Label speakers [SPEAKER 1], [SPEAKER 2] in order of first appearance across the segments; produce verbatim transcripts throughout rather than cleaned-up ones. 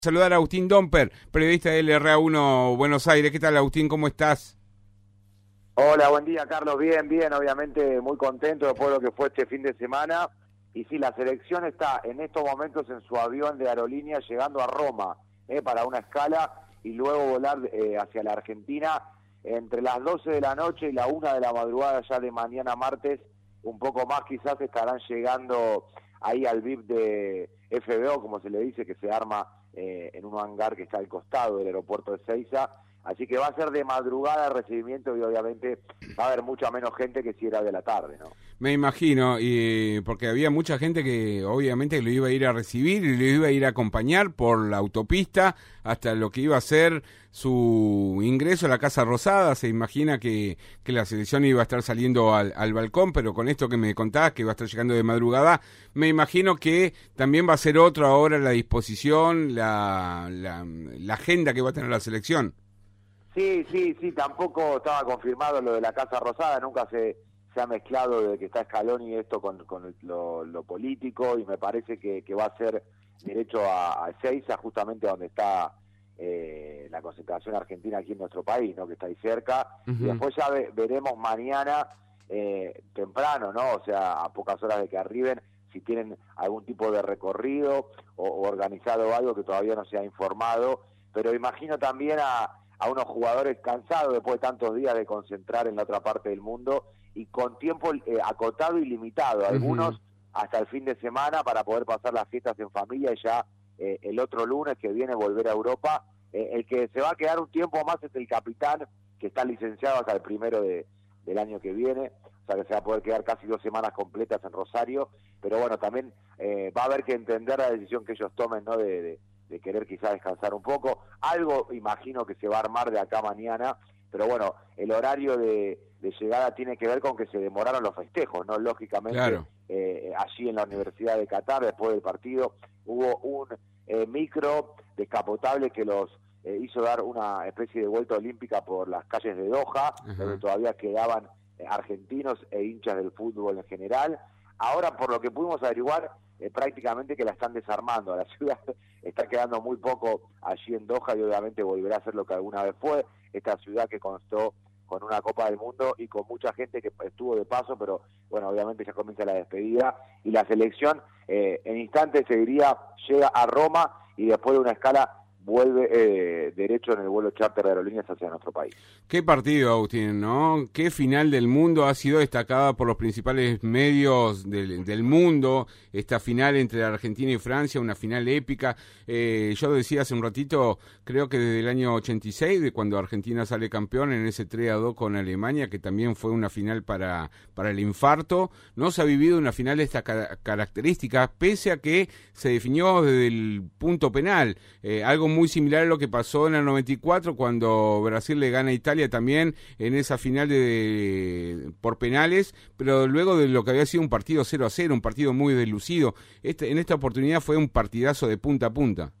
[SPEAKER 1] Saludar a Agustín Domper, periodista de L R A uno Buenos Aires. ¿Qué tal, Agustín? ¿Cómo estás?
[SPEAKER 2] Hola, buen día, Carlos. Bien, bien, obviamente muy contento después de lo que fue este fin de semana. Y sí, la selección está en estos momentos en su avión de aerolínea llegando a Roma eh, para una escala y luego volar eh, hacia la Argentina entre las doce de la noche y la una de la madrugada ya de mañana martes. Un poco más quizás estarán llegando ahí al V I P de F B O, como se le dice, que se arma eh, en un hangar que está al costado del aeropuerto de Ezeiza. Así que va a ser de madrugada el recibimiento y obviamente va a haber mucha menos gente que si era de la tarde, ¿no?
[SPEAKER 1] Me imagino, y porque había mucha gente que obviamente lo iba a ir a recibir y lo iba a ir a acompañar por la autopista hasta lo que iba a ser su ingreso a la Casa Rosada. Se imagina que, que la selección iba a estar saliendo al, al balcón, pero con esto que me contabas, que iba a estar llegando de madrugada, me imagino que también va a ser otra ahora la disposición, la, la, la agenda que va a tener la selección.
[SPEAKER 2] Sí, sí, sí, tampoco estaba confirmado lo de la Casa Rosada, nunca se, se ha mezclado de que está Scaloni esto con, con lo, lo político, y me parece que, que va a ser derecho a, a Ezeiza, justamente donde está eh, la concentración argentina aquí en nuestro país, ¿no? Que está ahí cerca. Uh-huh. Y después ya ve, veremos mañana eh, temprano, ¿no? O sea, a pocas horas de que arriben, si tienen algún tipo de recorrido o, o organizado algo que todavía no se ha informado, pero imagino también a a unos jugadores cansados después de tantos días de concentrar en la otra parte del mundo y con tiempo eh, acotado y limitado, algunos uh-huh. hasta el fin de semana para poder pasar las fiestas en familia y ya eh, el otro lunes que viene volver a Europa. Eh, el que se va a quedar un tiempo más es el capitán, que está licenciado hasta el primero de, del año que viene, o sea que se va a poder quedar casi dos semanas completas en Rosario, pero bueno, también eh, va a haber que entender la decisión que ellos tomen, ¿no? de, de de querer quizás descansar un poco. Algo imagino que se va a armar de acá mañana, pero bueno, el horario de, de llegada tiene que ver con que se demoraron los festejos, ¿no? Lógicamente, claro. eh, allí en la Universidad de Qatar, después del partido, hubo un eh, micro descapotable que los eh, hizo dar una especie de vuelta olímpica por las calles de Doha, uh-huh. donde todavía quedaban eh, argentinos e hinchas del fútbol en general. Ahora, por lo que pudimos averiguar, eh, prácticamente que la están desarmando. La ciudad está quedando muy poco allí en Doha y obviamente volverá a ser lo que alguna vez fue. Esta ciudad que constó con una Copa del Mundo y con mucha gente que estuvo de paso, pero bueno, obviamente ya comienza la despedida. Y la selección eh, en instantes, se diría, llega a Roma y después de una escala vuelve eh, derecho en el vuelo charter de aerolíneas hacia nuestro país.
[SPEAKER 1] Qué partido, Agustín, ¿no? Qué final del mundo, ha sido destacada por los principales medios del, del mundo, esta final entre Argentina y Francia, una final épica. Eh, yo decía hace un ratito, creo que desde el año ochenta y seis, de cuando Argentina sale campeón en ese tres a dos con Alemania, que también fue una final para, para el infarto, no se ha vivido una final de esta ca- característica, pese a que se definió desde el punto penal, eh, algo muy similar a lo que pasó en el noventa y cuatro cuando Brasil le gana a Italia también en esa final de, de por penales, pero luego de lo que había sido un partido cero a cero, un partido muy deslucido. Este, en esta oportunidad fue un partidazo de punta a punta.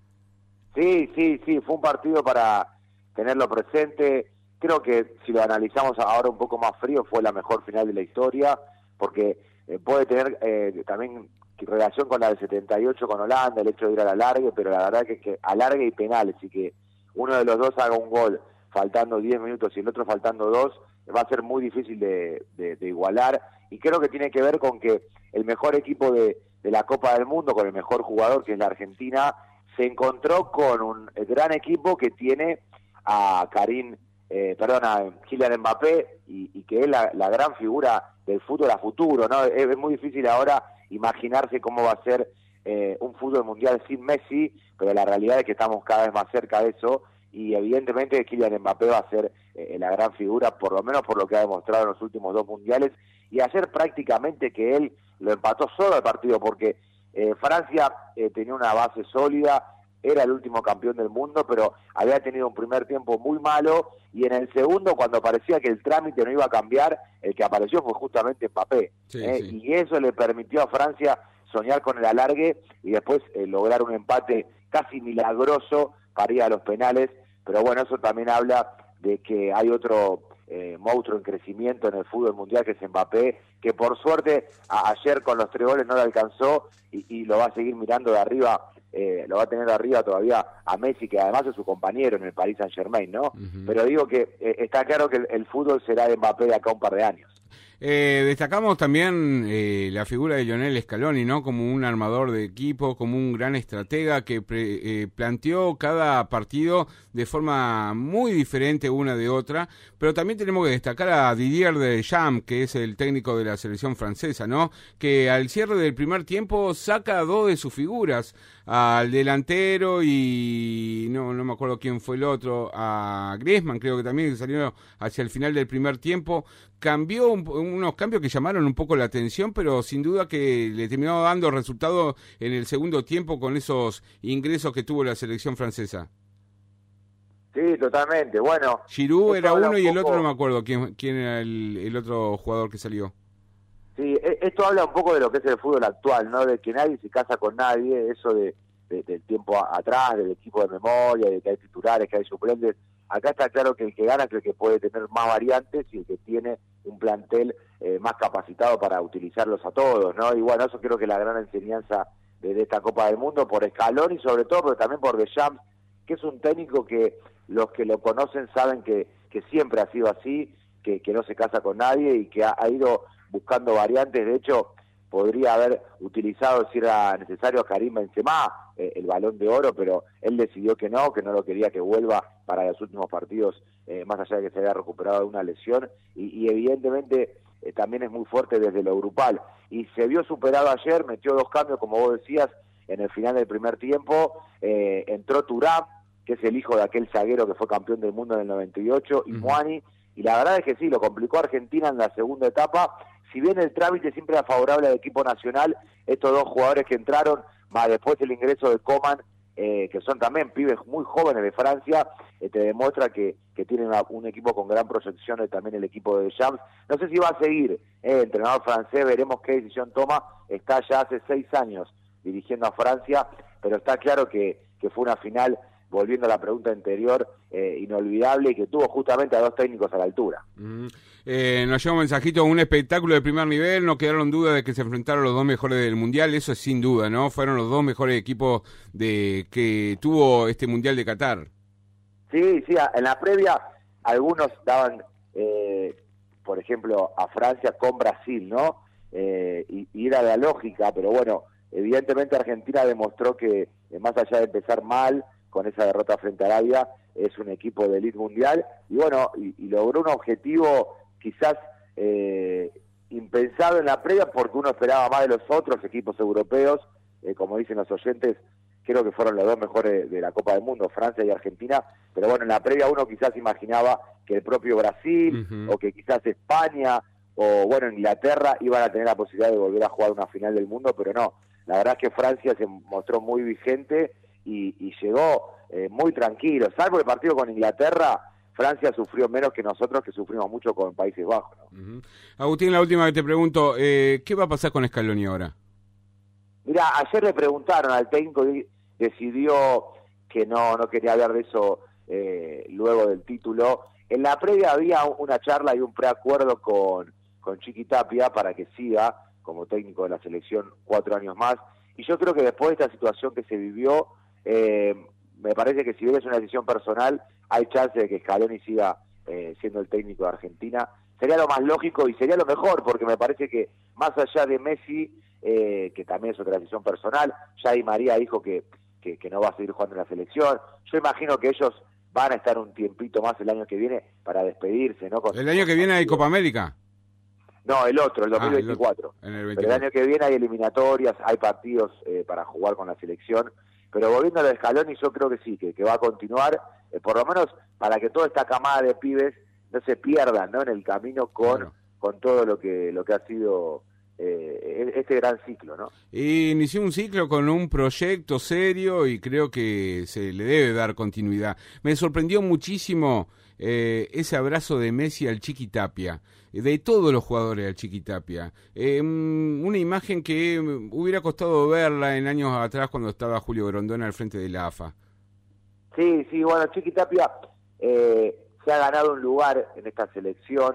[SPEAKER 2] Sí, sí, sí, fue un partido para tenerlo presente. Creo que si lo analizamos ahora un poco más frío, fue la mejor final de la historia, porque eh, puede tener eh, también relación con la del setenta y ocho con Holanda, el hecho de ir al alargue, pero la verdad que, que alargue y penales, y que uno de los dos haga un gol faltando diez minutos y el otro faltando dos, va a ser muy difícil de, de, de igualar, y creo que tiene que ver con que el mejor equipo de, de la Copa del Mundo, con el mejor jugador, que es la Argentina, se encontró con un gran equipo que tiene a Karim, eh, perdón, a Kylian Mbappé, y, y que es la, la gran figura del fútbol a futuro, ¿no? Es, es muy difícil ahora imaginarse cómo va a ser eh, un fútbol mundial sin Messi, pero la realidad es que estamos cada vez más cerca de eso, y evidentemente Kylian Mbappé va a ser eh, la gran figura, por lo menos por lo que ha demostrado en los últimos dos mundiales, y ayer prácticamente que él lo empató solo el partido, porque eh, Francia eh, tenía una base sólida, era el último campeón del mundo, pero había tenido un primer tiempo muy malo, y en el segundo, cuando parecía que el trámite no iba a cambiar, el que apareció fue justamente Mbappé, sí, ¿eh? sí. Y eso le permitió a Francia soñar con el alargue y después eh, lograr un empate casi milagroso para ir a los penales, pero bueno, eso también habla de que hay otro eh, monstruo en crecimiento en el fútbol mundial, que es Mbappé, que por suerte a, ayer con los tres goles no le alcanzó y, y lo va a seguir mirando de arriba eh, lo va a tener arriba todavía a Messi, que además es su compañero en el Paris Saint-Germain, ¿no? Uh-huh. Pero digo que eh, está claro que el, el fútbol será de Mbappé de acá a un par de años.
[SPEAKER 1] Eh, destacamos también eh, la figura de Lionel Scaloni, ¿no? Como un armador de equipo, como un gran estratega que pre, eh, planteó cada partido de forma muy diferente una de otra, pero también tenemos que destacar a Didier Deschamps, que es el técnico de la selección francesa, ¿no? Que al cierre del primer tiempo saca a dos de sus figuras, al delantero y no no me acuerdo quién fue el otro, a Griezmann creo que también, que salió hacia el final del primer tiempo. Cambió un, unos cambios que llamaron un poco la atención, pero sin duda que le terminó dando resultado en el segundo tiempo con esos ingresos que tuvo la selección francesa.
[SPEAKER 2] Sí, totalmente. Bueno,
[SPEAKER 1] Giroud era uno un y el otro no me acuerdo quién, quién era el, el otro jugador que salió.
[SPEAKER 2] Sí, esto habla un poco de lo que es el fútbol actual, ¿no? De que nadie se casa con nadie, eso de, de del tiempo a, atrás, del equipo de memoria, de que hay titulares, que hay suplentes. Acá está claro que el que gana es el que puede tener más variantes y el que tiene un plantel eh, más capacitado para utilizarlos a todos, ¿no? Y bueno, eso creo que es la gran enseñanza de, de esta Copa del Mundo por Scaloni sobre todo, pero también por Deschamps, que es un técnico que los que lo conocen saben que, que siempre ha sido así, que, que no se casa con nadie y que ha, ha ido buscando variantes. De hecho, podría haber utilizado, si era necesario, a Karim Benzema, eh, el Balón de Oro, pero él decidió que no, que no lo quería que vuelva para los últimos partidos, eh, más allá de que se haya recuperado de una lesión, y, y evidentemente eh, también es muy fuerte desde lo grupal. Y se vio superado ayer, metió dos cambios, como vos decías, en el final del primer tiempo, eh, entró Thuram, que es el hijo de aquel zaguero que fue campeón del mundo en el noventa y ocho, y uh-huh. Muani, y la verdad es que sí, lo complicó a Argentina en la segunda etapa. Si bien el trámite siempre era favorable al equipo nacional, estos dos jugadores que entraron, más después el ingreso de Coman, eh, que son también pibes muy jóvenes de Francia, eh, te demuestra que, que tienen una, un equipo con gran proyección, eh, también el equipo de Deschamps. No sé si va a seguir, eh, entrenador francés, veremos qué decisión toma. Está ya hace seis años dirigiendo a Francia, pero está claro que, que fue una final, volviendo a la pregunta anterior, eh, inolvidable, y que tuvo justamente a dos técnicos a la altura.
[SPEAKER 1] Mm. Eh, nos llega un mensajito, un espectáculo de primer nivel, no quedaron dudas de que se enfrentaron los dos mejores del Mundial, eso es sin duda, ¿no? Fueron los dos mejores equipos de que tuvo este Mundial de Qatar.
[SPEAKER 2] Sí, sí, en la previa algunos daban, eh, por ejemplo, a Francia con Brasil, ¿no? Eh, y, y era la lógica, pero bueno, evidentemente Argentina demostró que, eh, más allá de empezar mal, con esa derrota frente a Arabia, es un equipo de elite mundial, y bueno, y, y logró un objetivo quizás eh, impensado en la previa, porque uno esperaba más de los otros equipos europeos, eh, como dicen los oyentes, creo que fueron los dos mejores de la Copa del Mundo, Francia y Argentina, pero bueno, en la previa uno quizás imaginaba que el propio Brasil, uh-huh. o que quizás España, o bueno, Inglaterra, iban a tener la posibilidad de volver a jugar una final del mundo, pero no, la verdad es que Francia se mostró muy vigente, y, y llegó eh, muy tranquilo, salvo el partido con Inglaterra. Francia sufrió menos que nosotros, que sufrimos mucho con Países Bajos, ¿no?
[SPEAKER 1] Uh-huh. Agustín, la última que te pregunto, eh, ¿qué va a pasar con Scaloni ahora?
[SPEAKER 2] Mira, ayer le preguntaron al técnico y decidió que no no quería hablar de eso eh, luego del título. En la previa había una charla y un preacuerdo con, con Chiqui Tapia para que siga como técnico de la selección cuatro años más, y yo creo que después de esta situación que se vivió, eh, me parece que si bien es una decisión personal, hay chance de que Scaloni siga eh, siendo el técnico de Argentina. Sería lo más lógico y sería lo mejor, porque me parece que más allá de Messi, eh, que también es otra decisión personal, ya Di María dijo que, que, que no va a seguir jugando en la selección. Yo imagino que ellos van a estar un tiempito más el año que viene para despedirse, ¿no? Con
[SPEAKER 1] ¿El año que viene hay Copa América?
[SPEAKER 2] No, el otro, el dos mil veinticuatro.
[SPEAKER 1] Ah, el, el
[SPEAKER 2] Pero el año que viene hay eliminatorias, hay partidos eh, para jugar con la selección. Pero volviendo a lo de Scaloni, yo creo que sí, que, que va a continuar, eh, por lo menos para que toda esta camada de pibes no se pierdan, ¿no?, en el camino con, claro. con todo lo que lo que ha sido eh, este gran ciclo, ¿no?
[SPEAKER 1] Y inició un ciclo con un proyecto serio y creo que se le debe dar continuidad. Me sorprendió muchísimo eh, ese abrazo de Messi al Chiqui Tapia, de todos los jugadores al Chiqui Tapia. Eh, una imagen que hubiera costado verla en años atrás cuando estaba Julio Grondona al frente de la A F A.
[SPEAKER 2] Sí, sí, bueno, Chiqui Tapia eh, se ha ganado un lugar en esta selección.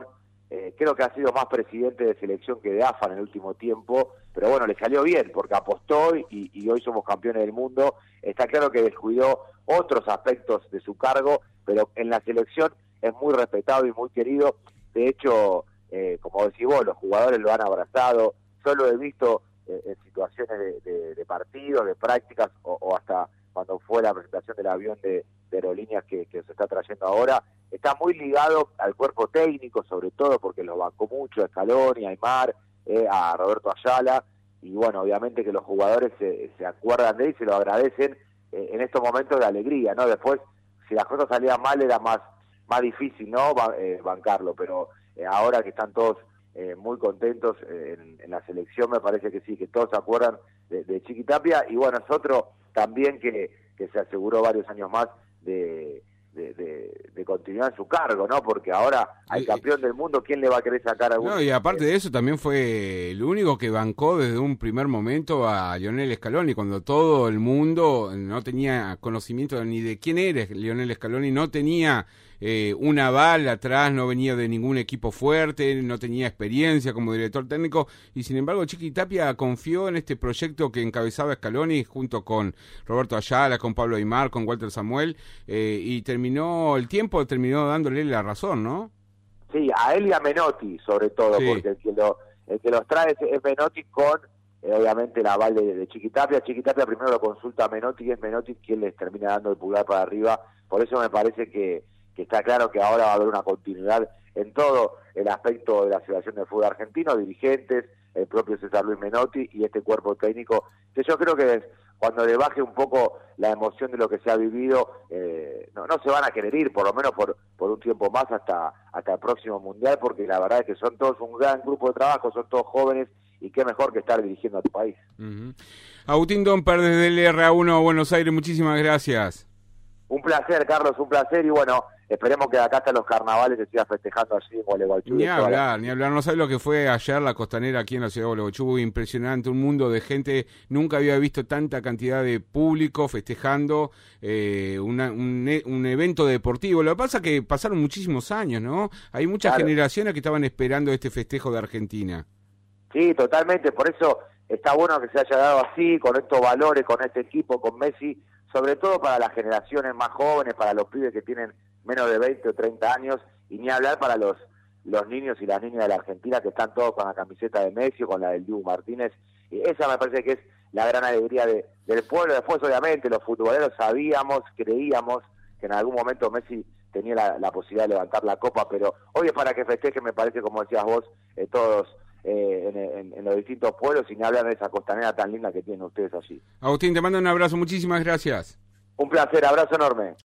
[SPEAKER 2] eh, creo que ha sido más presidente de selección que de A F A en el último tiempo, pero bueno, le salió bien porque apostó y, y hoy somos campeones del mundo. Está claro que descuidó otros aspectos de su cargo, pero en la selección es muy respetado y muy querido. De hecho, eh, como decís vos, los jugadores lo han abrazado. Yo lo he visto eh, en situaciones de, de, de partidos, de prácticas, o, o hasta cuando fue la presentación del avión de, de aerolíneas que, que se está trayendo ahora. Está muy ligado al cuerpo técnico, sobre todo porque lo bancó mucho a Scaloni, a Aimar, eh, a Roberto Ayala, y bueno, obviamente que los jugadores se, se acuerdan de él y se lo agradecen eh, en estos momentos de alegría, ¿no? Después, si las cosas salían mal, era más, más difícil, ¿no? Ba eh, bancarlo, pero eh, ahora que están todos eh, muy contentos eh, en, en la selección, me parece que sí, que todos se acuerdan de, de Chiqui Tapia, y bueno, es otro también que, que se aseguró varios años más de... De, de, de continuar en su cargo, ¿no? Porque ahora al campeón del mundo, ¿quién le va a querer sacar algún...
[SPEAKER 1] No, y aparte de eso también fue el único que bancó desde un primer momento a Lionel Scaloni, cuando todo el mundo no tenía conocimiento ni de quién era Lionel Scaloni, no tenía eh, un aval atrás, no venía de ningún equipo fuerte, no tenía experiencia como director técnico, y sin embargo Chiqui Tapia confió en este proyecto que encabezaba Scaloni junto con Roberto Ayala, con Pablo Aimar, con Walter Samuel, eh, y terminó, el tiempo terminó dándole la razón, ¿no?
[SPEAKER 2] Sí, a él y a Menotti, sobre todo, sí. Porque el que, lo, el que los trae es, es Menotti con, eh, obviamente, el aval de, de Chiqui Tapia. Chiqui Tapia primero lo consulta a Menotti y es Menotti quien les termina dando el pulgar para arriba. Por eso me parece que, que está claro que ahora va a haber una continuidad en todo el aspecto de la Asociación de Fútbol Argentino, dirigentes, el propio César Luis Menotti y este cuerpo técnico, que yo creo que cuando le baje un poco la emoción de lo que se ha vivido, eh, no, no se van a querer ir, por lo menos por, por un tiempo más hasta, hasta el próximo Mundial, porque la verdad es que son todos un gran grupo de trabajo, son todos jóvenes, y qué mejor que estar dirigiendo a tu país.
[SPEAKER 1] Uh-huh. Agustín Domper desde el R A uno Buenos Aires, muchísimas gracias.
[SPEAKER 2] Un placer, Carlos, un placer, y bueno, esperemos que de acá hasta los carnavales se siga festejando allí en Gualeguaychú.
[SPEAKER 1] Ni hablar, la... ni hablar, no sabes lo que fue ayer la costanera aquí en la ciudad de Gualeguaychú, impresionante, un mundo de gente, nunca había visto tanta cantidad de público festejando eh, una, un, un evento deportivo. Lo que pasa es que pasaron muchísimos años, ¿no? Hay muchas claro. generaciones que estaban esperando este festejo de Argentina.
[SPEAKER 2] Sí, totalmente, por eso está bueno que se haya dado así, con estos valores, con este equipo, con Messi, sobre todo para las generaciones más jóvenes, para los pibes que tienen menos de veinte o treinta años, y ni hablar para los los niños y las niñas de la Argentina que están todos con la camiseta de Messi o con la del Dibu Martínez. Y esa me parece que es la gran alegría de, del pueblo. Después, obviamente, los futboleros sabíamos, creíamos que en algún momento Messi tenía la, la posibilidad de levantar la copa, pero hoy es para que festeje, me parece, como decías vos, eh, todos eh, en, en, en los distintos pueblos, y ni hablar de esa costanera tan linda que tienen ustedes allí.
[SPEAKER 1] Agustín, te mando un abrazo, muchísimas gracias.
[SPEAKER 2] Un placer, abrazo enorme.